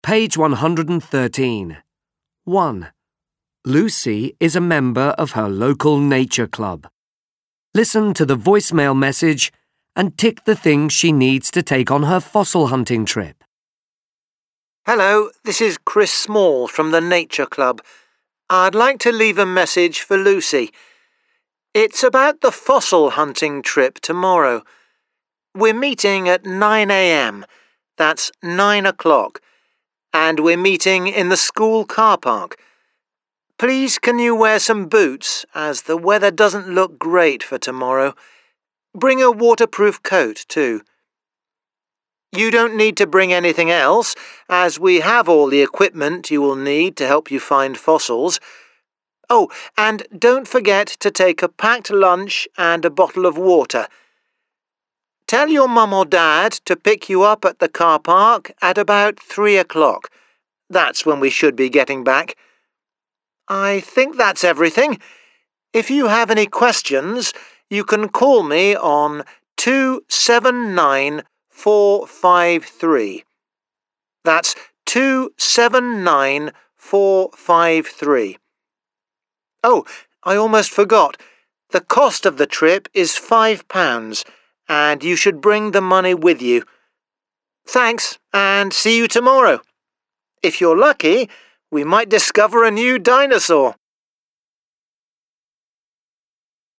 Page 113. 1. Lucy is a member of her local nature club. Listen to the voicemail message and tick the things she needs to take on her fossil hunting trip. Hello, this is Chris Small from the Nature Club. I'd like to leave a message for Lucy. It's about the fossil hunting trip tomorrow. We're meeting at 9 a.m. That's 9 o'clock. And we're meeting in the school car park. Please can you wear some boots, as the weather doesn't look great for tomorrow. Bring a waterproof coat too. You don't need to bring anything else, as we have all the equipment you will need to help you find fossils. Oh, and don't forget to take a packed lunch and a bottle of water. Tell your mum or dad to pick you up at the car park at about 3 o'clock. That's when we should be getting back. I think that's everything. If you have any questions, you can call me on 279453. That's 279453. Oh, I almost forgot. The cost of the trip is £5, and you should bring the money with you. Thanks, and see you tomorrow. If you're lucky, we might discover a new dinosaur.